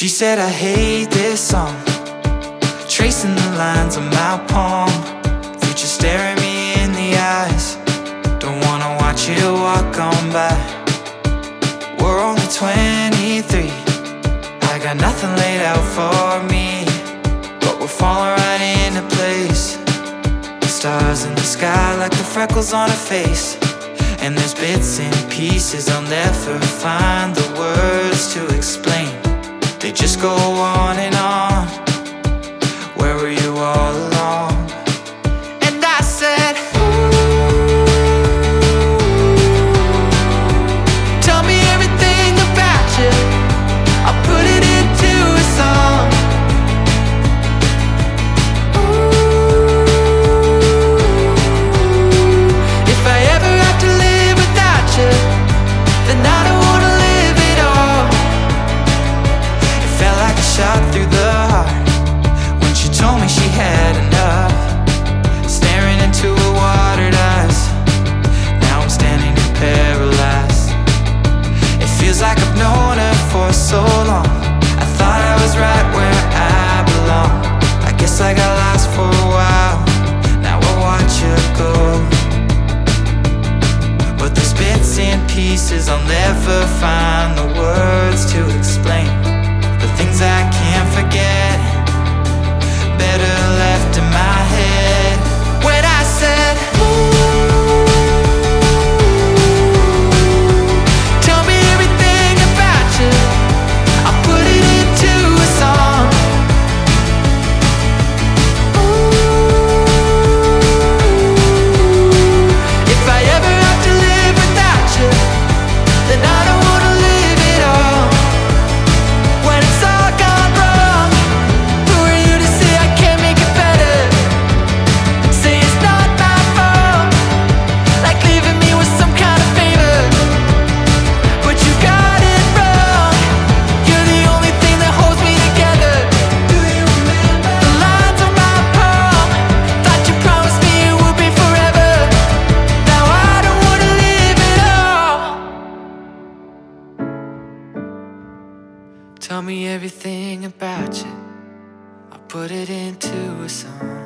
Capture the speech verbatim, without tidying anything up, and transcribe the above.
She said I hate this song, tracing the lines on my palm. Future staring me in the eyes, don't wanna watch it walk on by. We're only twenty-three, I got nothing laid out for me, but we're falling right into place. Stars in the sky like the freckles on her face, and there's bits and pieces I'll never find the words to explain. They just go on and on. Where were you all along? And I said, tell me everything about you, I'll put it into a song. If I ever have to live without you, then I don't wanna live at all. It felt like a shot through the heart when she told me she had enough. Staring into her watered eyes, now I'm standing here paralyzed. It feels like I've known her for so long. I thought I was right where I belong. I guess I got lost for a while, now I watch her go. But there's bits and pieces I'll never find the words to explain. The things I can't forget, better left in my head. When I said, tell me everything about you, I'll put it into a song. If I ever have to live without you, then I don't wanna live at all. When it's all gone wrong, who are you to say I can't make it better? Say it's not my fault, like leaving me with some kind of favor. But you got it wrong, you're the only thing that holds me together. Do you remember the lines on my palm? Thought you promised me it would be forever. Now I don't wanna live at all. Tell me everything about you, I'll put it into a song.